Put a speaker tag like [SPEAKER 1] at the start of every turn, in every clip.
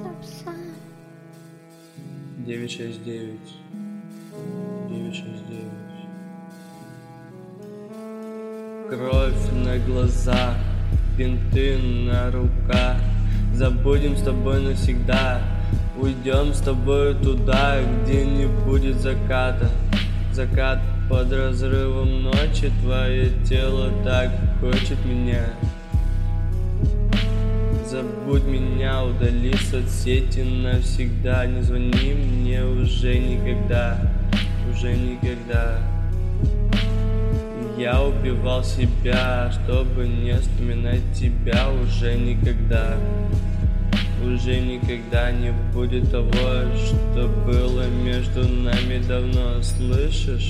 [SPEAKER 1] 969 969. Кровь на глазах, бинты на руках. Забудем с тобой навсегда. Уйдем с тобой туда, где не будет заката. Закат под разрывом ночи. Твое тело так хочет меня. Забудь меня, удали соцсети навсегда. Не звони мне уже никогда. Уже никогда. Я убивал себя, чтобы не вспоминать тебя. Уже никогда. Уже никогда не будет того, что было между нами давно. Слышишь?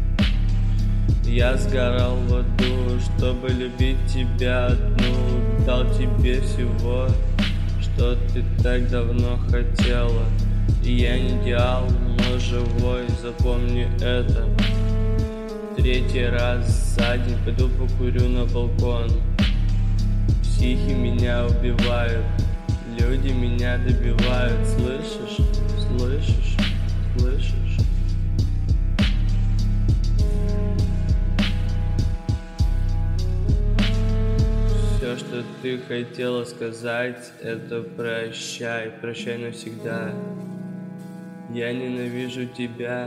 [SPEAKER 1] Я сгорал в аду, чтобы любить тебя одну. Дал тебе всего, что ты так давно хотела. И я не идеал, но живой, запомни это. Третий раз за день пойду покурю на балкон. Психи меня убивают, люди меня добивают. Слышишь? Слышишь? Слышишь? Все, что ты хотела сказать, это прощай, прощай навсегда. Я ненавижу тебя.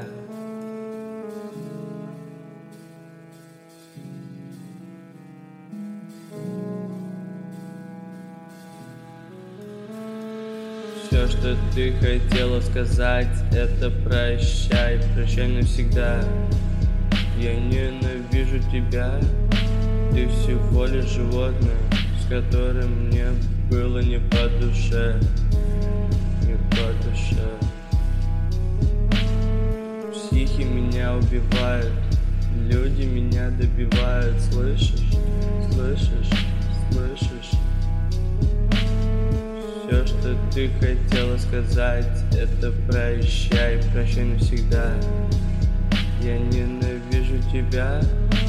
[SPEAKER 1] Все, что ты хотела сказать, это прощай, прощай навсегда. Я ненавижу тебя. Ты всего лишь животное, с которым мне было не по душе. Не по душе. Психи меня убивают, люди меня добивают. Слышишь? Слышишь? Слышишь? Все, что ты хотела сказать, это прощай, прощай навсегда. Я ненавижу тебя.